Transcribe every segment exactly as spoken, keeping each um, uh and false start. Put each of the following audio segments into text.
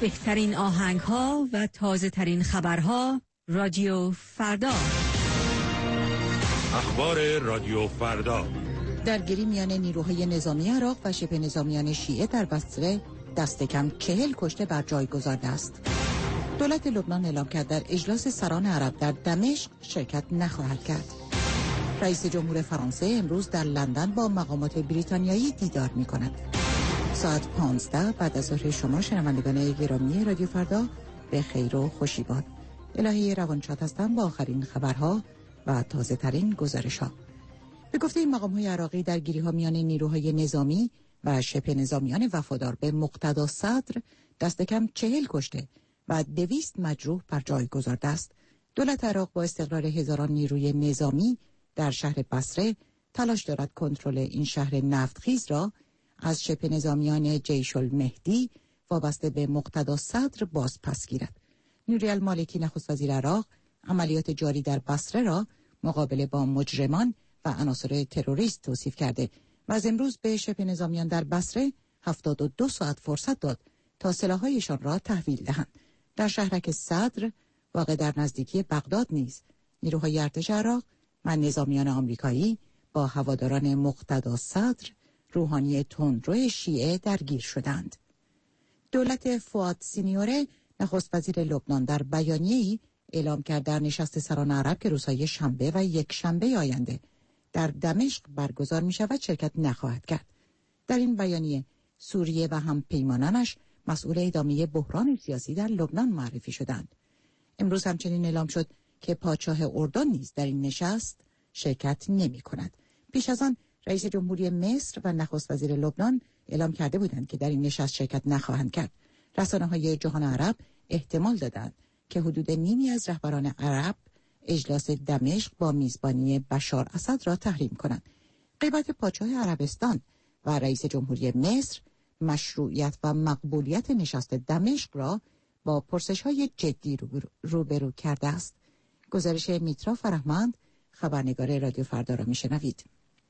بهترین آهنگ ها و تازه ترین خبرها. رادیو فردا. اخبار رادیو فردا. درگیری میان نیروهای نظامی عراق و شبه نظامیان شیعه در بصره دست کم چهل کشته بر جای گذارده است. دولت لبنان اعلام کرد در اجلاس سران عرب در دمشق شرکت نخواهد کرد. رئیس جمهور فرانسه امروز در لندن با مقامات بریتانیایی دیدار می کند. ساعت پانزده بعد از ظهر شما شنوندگان گرامی رادیو فردا به خیر و خوشی باد. الهی روانشاد هستم با آخرین خبرها و تازه ترین گزارش ها. به گفته این مقام های عراقی درگیری ها میان نیروهای نظامی و شبه نظامیان وفادار به مقتدا صدر دست کم چهل کشته و دویست مجروح بر جای گذارده است. دولت عراق با استقرار هزاران نیروی نظامی در شهر بصره تلاش دارد کنترل این شهر نفتخیز را از شبه نظامیان جیش المهدی وابسته به مقتدا صدر باز پس گیرد. نوری المالکی نخست وزیر عراق عملیات جاری در بصره را مقابله با مجرمان و عناصر تروریست توصیف کرده و از امروز به شبه نظامیان در بصره هفتاد و دو ساعت فرصت داد تا سلاح‌هایشان را تحویل دهند. در شهرک صدر واقع در نزدیکی بغداد نیز نیروهای ارتش عراق و نظامیان آمریکایی با هواداران مقتدا صدر روحانی تندرو شیعه درگیر شدند. دولت فؤاد سینیوره نخست وزیر لبنان در بیانیه‌ای اعلام کرد در نشست سران عرب که روزهای شنبه و یک شنبه آینده در دمشق برگزار می شود شرکت نخواهد کرد. در این بیانیه سوریه و هم پیمانانش مسئول ادامه بحران سیاسی در لبنان معرفی شدند. امروز همچنین اعلام شد که پادشاه اردن نیز در این نشست شرکت نمی کند. پیش از آن رئیس جمهوری مصر و نخست وزیر لبنان اعلام کرده بودند که در این نشست شرکت نخواهند کرد. رسانه‌های جهان عرب احتمال دادند که حدود نیمی از رهبران عرب اجلاس دمشق با میزبانی بشار اسد را تحریم کنند. غیبت پادشاه عربستان و رئیس جمهوری مصر مشروعیت و مقبولیت نشست دمشق را با پرسش‌های جدی روبرو کرده است. گزارش میترا فرهمند، خبرنگار رادیو فردا را میشنوید.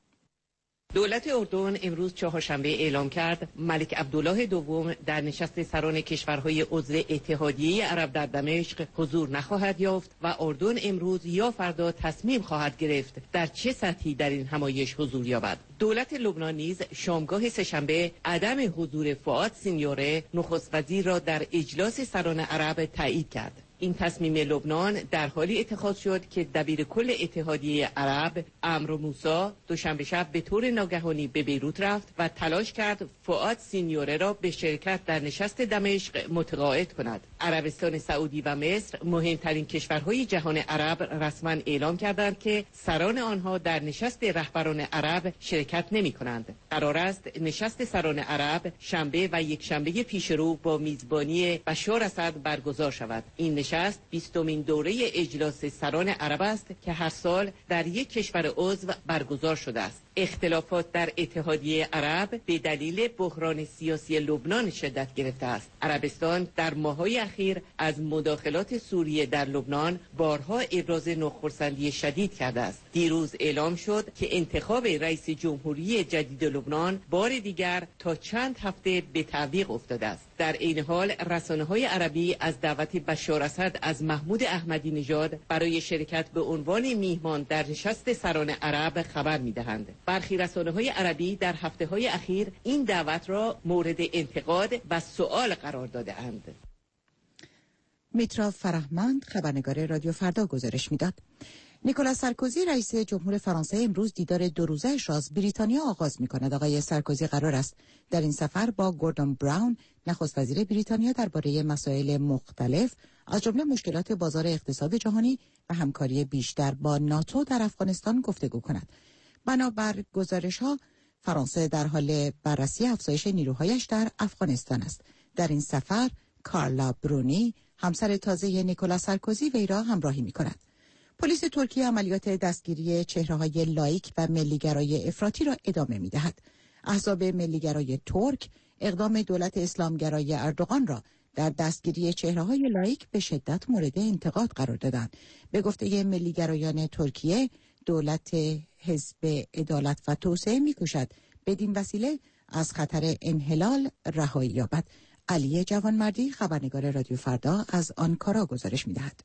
دولت اردن امروز چهارشنبه اعلام کرد ملک عبدالله دوم در نشست سران کشورهای عضو اتحادیه عرب در دمشق حضور نخواهد یافت و اردن امروز یا فردا تصمیم خواهد گرفت در چه سطحی در این همایش حضور یابد. دولت لبنان نیز شامگاه سه‌شنبه عدم حضور فؤاد سینیوره نخست وزیر را در اجلاس سران عرب تایید کرد. این تصمیم لبنان در حالی اتخاذ شد که دبیر کل اتحادیه عرب عمرو موسی دوشنبه شب به طور ناگهانی به بیروت رفت و تلاش کرد فؤاد سینیوره را به شرکت در نشست دمشق متقاعد کند. عربستان سعودی و مصر مهمترین کشورهای جهان عرب رسما اعلام کردند که سران آنها در نشست رهبران عرب شرکت نمی کنند. قرار است نشست سران عرب شنبه و یک شنبه پیشرو با میزبانی بشار اسد برگزار شود. این نشست بیستمین دوره اجلاس سران عرب است که هر سال در یک کشور عضو برگزار شده است. اختلافات در اتحادیه عرب به دلیل بحران سیاسی لبنان شدت گرفته است. عربستان در ماه‌های اخیر از مداخلات سوریه در لبنان بارها ابراز ناخرسندی شدید کرده است. دیروز اعلام شد که انتخاب رئیس جمهوری جدید لبنان بار دیگر تا چند هفته به تعویق افتاده است. در این حال رسانه‌های عربی از دعوت بشار اسد از محمود احمدی نژاد برای شرکت به عنوان میهمان در نشست سران عرب خبر می‌دهند. برخی رسانه‌های عربی در هفته‌های اخیر این دعوت را مورد انتقاد و سؤال قرار داده‌اند. میترا فرهمند، خبرنگار رادیو فردا گزارش میداد. نیکولاس سارکوزی رئیس جمهور فرانسه امروز دیدار دو روزه‌اش را از بریتانیا آغاز می‌کند. آقای سارکوزی قرار است در این سفر با گوردون براون نخست وزیر بریتانیا درباره مسائل مختلف از جمله مشکلات بازار اقتصاد جهانی و همکاری بیشتر با ناتو در افغانستان گفتگو کند. بنابر گزارش‌ها فرانسه در حال بررسی افزایش نیروهایش در افغانستان است. در این سفر کارلا برونی همسر تازه نیکولاس سارکوزی وی را همراهی می‌کند. پلیس ترکیه عملیات دستگیری چهره‌های لایک و ملیگرای افراطی را ادامه می‌دهد. احزاب ملیگرای ترک اقدام دولت اسلامگرای اردوغان را در دستگیری چهره‌های لایک به شدت مورد انتقاد قرار دادند. به گفته ملیگرایان ترکیه، دولت حزب عدالت و توسعه می‌کوشد بدین وسیله از خطر انحلال رهایی یابد. علی جوانمردی خبرنگار رادیو فردا از آنکارا گزارش می‌دهد.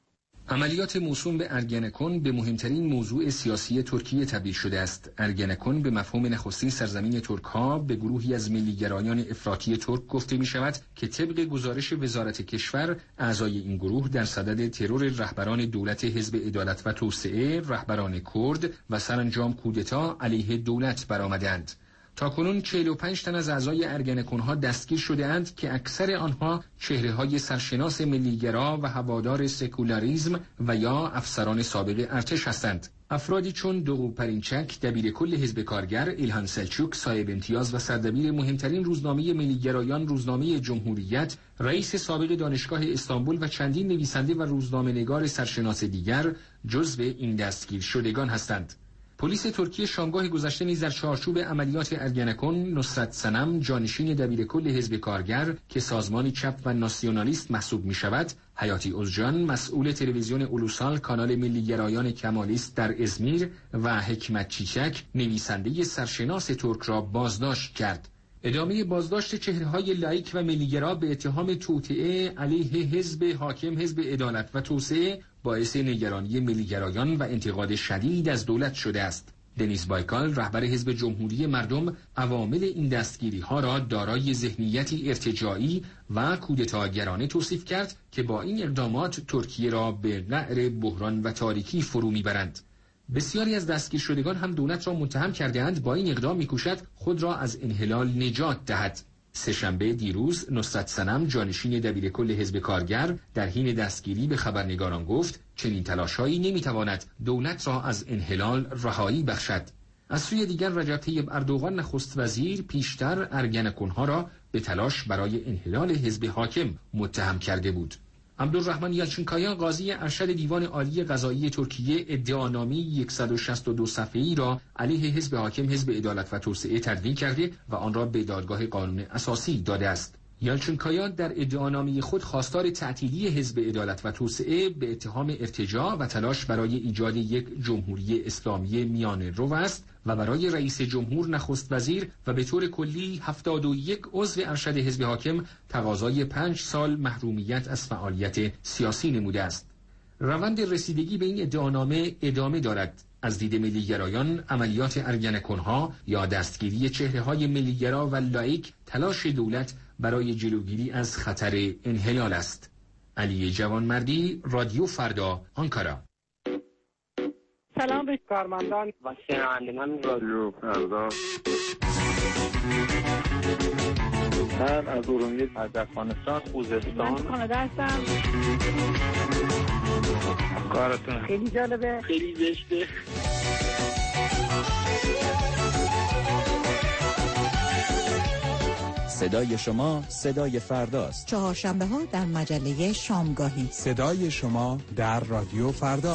عملیات موسوم به ارگنکون به مهمترین موضوع سیاسی ترکیه تبدیل شده است. ارگنکون به مفهوم نخستین سرزمین ترک‌ها به گروهی از ملی‌گرایان افراطی ترک گفته می‌شود که طبق گزارش وزارت کشور اعضای این گروه در صدد ترور رهبران دولت حزب عدالت و توسعه، رهبران کرد و سرانجام کودتا علیه دولت برآمدند. تاکنون چهل و پنج تن از اعضای ارگنکون‌ها دستگیر شده اند که اکثر آنها چهره‌های سرشناس ملیگرا و هوادار سکولاریسم و یا افسران سابق ارتش هستند. افرادی چون دوغو پرینچک، دبیر کل حزب کارگر، ایلهان سلچوک، صاحب امتیاز و سردبیر مهمترین روزنامه ملیگرایان روزنامه جمهوریت، رئیس سابق دانشگاه استانبول و چندین نویسنده و روزنامه‌نگار سرشناس دیگر جزو این دستگیر شدگان هستند. پلیس ترکیه شامگاه گذشته نیز در چارچوب عملیات ارگنکون نصرت صنم، جانشین دبیر کل حزب کارگر که سازمانی چپ و ناسیونالیست محسوب می شود، حیاتی اوزجان مسئول تلویزیون اولوسال کانال ملیگرایان کمالیست در ازمیر و حکمت چیچک نویسنده سرشناس ترک را بازداشت کرد. ادامه بازداشت چهره‌های لایک و ملیگرا به اتهام توطئه علیه حزب حاکم حزب عدالت و توسعه باعث نگرانی ملیگرایان و انتقاد شدید از دولت شده است. دنیس بایکال، رهبر حزب جمهوری مردم، عوامل این دستگیری‌ها را دارای ذهنیتی ارتجاعی و کودتاگرانه توصیف کرد که با این اقدامات ترکیه را به قعر بحران و تاریکی فرو می‌برند. بسیاری از دستگیر شدگان هم دولت را متهم کرده‌اند با این اقدام می‌کوشد خود را از انحلال نجات دهد. سه‌شنبه دیروز نصرت صنم، جانشین دبیر کل حزب کارگر، در حین دستگیری به خبرنگاران گفت چنین تلاش‌هایی نمی‌تواند دولت را از انحلال رهایی بخشد. از سوی دیگر رجب طیب اردوغان نخست وزیر پیشتر ارگنکون‌ها را به تلاش برای انحلال حزب حاکم متهم کرده بود. عبدالرحمن یالچینکایان، قاضی ارشد دیوان عالی قضایی ترکیه، ادعانامه صد و شصت و دو صفحه‌ای را علیه حزب حاکم حزب عدالت و توسعه تدوین کرده و آن را به دادگاه قانون اساسی داده است. یالچینکایان در ادعانامه خود خواستار تعطیلی حزب عدالت و توسعه به اتهام ارتجاع و تلاش برای ایجاد یک جمهوری اسلامی میانه رو است و برای رئیس جمهور، نخست وزیر و به طور کلی هفتاد و یک عضو ارشد حزب حاکم تقاضای پنج سال محرومیت از فعالیت سیاسی نموده است. روند رسیدگی به این ادعانامه ادامه دارد. از دید ملیگرایان، عملیات ارگنکون‌ها یا دستگیری چهره‌های ملیگرا و لایک تلاش دولت برای جلوگیری از خطر انحلال است. علی جوانمردی، رادیو فردا، آنکارا. سلام به کارمندان و شنوندگان رادیو فردا. من از ارومیه، از افغانستان، خوزستان، من کانادا هستم. کارتون خیلی جالبه، خیلی زشته. صدای شما صدای فرداست. چهارشنبه ها در مجله شامگاهی. صدای شما در رادیو فردا.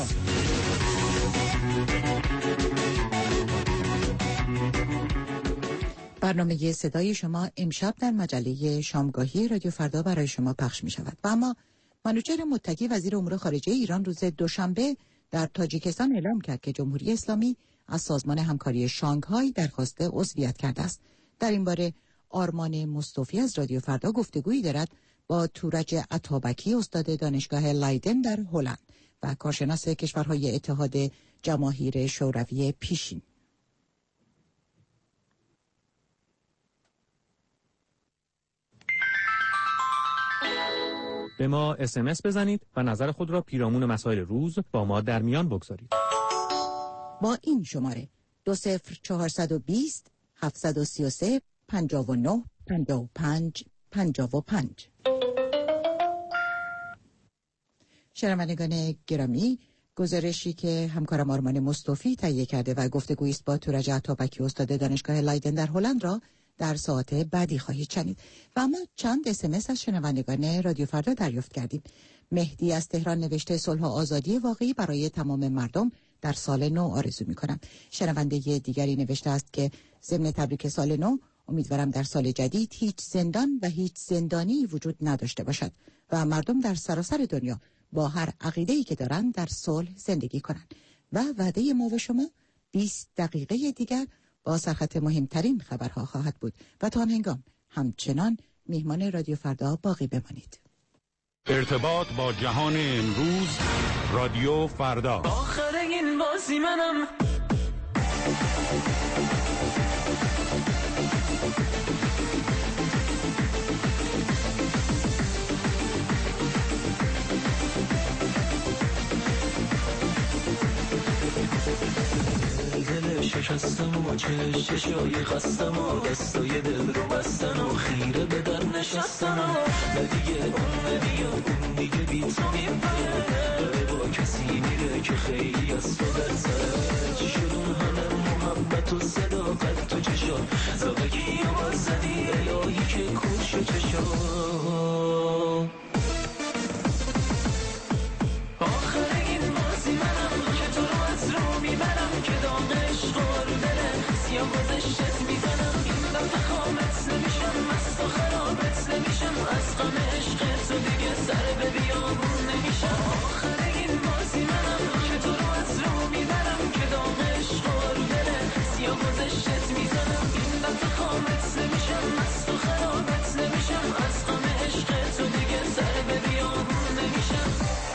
برنامه صدای شما امشب در مجله شامگاهی رادیو فردا برای شما پخش می شود. و اما منوچهر متقی، وزیر امور خارجه ایران، روز دوشنبه در تاجیکستان اعلام کرد که جمهوری اسلامی از سازمان همکاری شانگهای درخواست عضویت کرده است. در این باره آرمان مصطفی از رادیو فردا گفتگویی دارد با تورج عطابکی، استاد دانشگاه لایدن در هلند و کارشناس کشورهای اتحاد جماهیر شوروی پیشین. به ما اس ام اس بزنید و نظر خود را پیرامون مسائل روز با ما در میان بگذارید. با این شماره دو صفر چهارصد و بیست هفتصد و سی و سه پنجاه و نه پنجاه و پنج پنجاه و پنج. شنوندگان گرامی، گزارشی که همکارم آرمان مصطفی تهیه کرده و گفتگویی است با تورج عطابکی، استاد دانشگاه لایدن در هلند، را در ساعت بعدی خواهید شنید. و اما چند اس ام اس از شنوندگان رادیو فردا دریافت کردیم. مهدی از تهران نوشته صلح و آزادی واقعی برای تمام مردم در سال نو آرزو می‌کنم. شنونده دیگری نوشته است که ضمن تبریک سال نو، امیدوارم در سال جدید هیچ زندان و هیچ زندانی وجود نداشته باشد و مردم در سراسر دنیا با هر عقیده‌ای که دارند در صلح زندگی کنند. و وعده ما و شما بیست دقیقه دیگر با سرخط مهمترین خبرها خواهد بود و تا آن هنگام همچنان میهمان رادیو فردا باقی بمانید. ارتباط با جهان امروز، رادیو فردا. آخر این بازی منم شکستم و چش چشای خستم و دستای دل رو بستن و خیره به در نشستن و نه دیگه اون نه دیگه اون دیگه بی تو میپره داره با کسی میره که خیلی از تو در سره چی شد اون همه محبت و صداقت تو چشا زاغگی و بازدی الهی که کش و چشا آخر این بازی منم که تو رو از رو میبرم که داغش خور دله سیاه گذشتت میزنم این دفعه خامت نمیشم مست و خرابت نمیشم از غم عشق تو دیگه سر به بیابون نمیشم آخر این بازی منم که تو رو از رو میبرم که داغش خور دله سیاه گذشتت میزنم این دفعه خامت نمیشم مست و خرابت نمیشم از غم عشق تو دیگه سر به بیابون نمیشم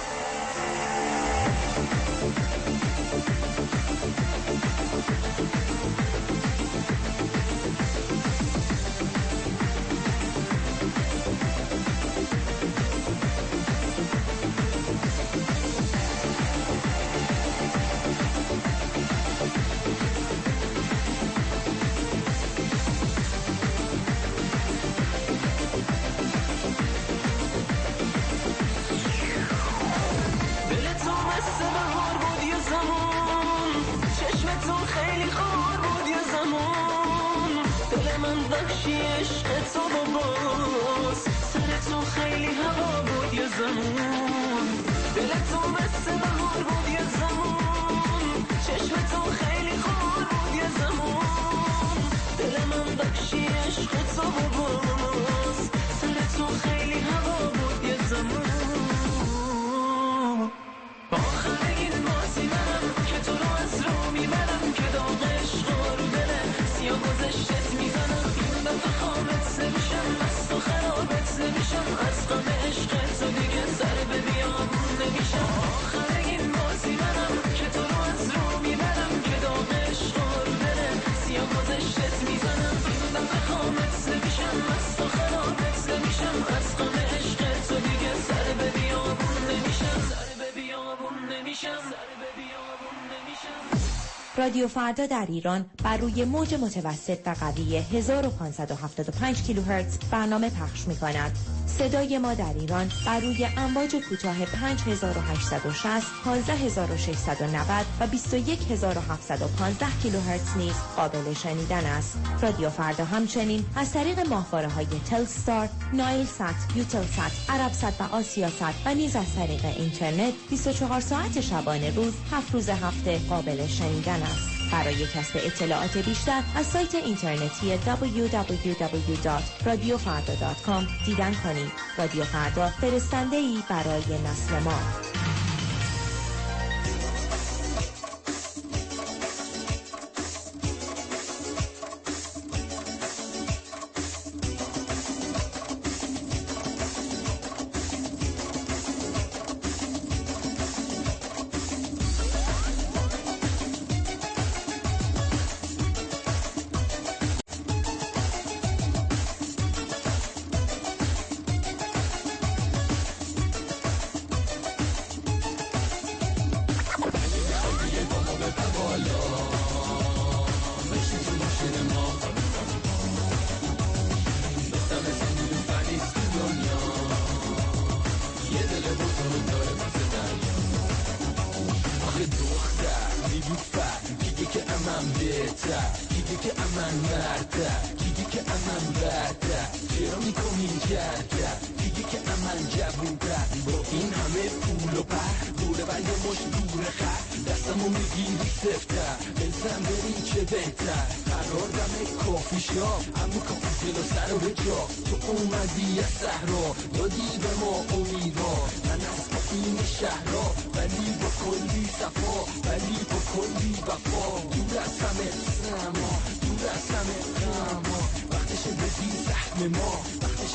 رادیو فردا در ایران بر روی موج متوسط و قوی هزار و پانصد و هفتاد و پنج کیلوهرتز برنامه پخش می‌کند. صدای ما در ایران بر روی امواج کوتاه پنج هزار و هشتصد و شصت، پانزده هزار و ششصد و نود و بیست و یک هزار و هفتصد و پانزده کیلوهرتز نیز قابل شنیدن است. رادیو فردا همچنین از طریق ماهواره‌های تلستار، نایل سات، یوتلسات، عربسات و آسیاسات و نیز از طریق اینترنت بیست و چهار ساعت شبانه روز، هفت روز هفته قابل شنیدن است. برای کسب اطلاعات بیشتر از سایت اینترنتی دبلیو دبلیو دبلیو دات رادیو فردا دات کام دیدن کنید. رادیو فردا، فرستنده‌ای برای نسل ما. ما وقتش بدی زخم ما وقتش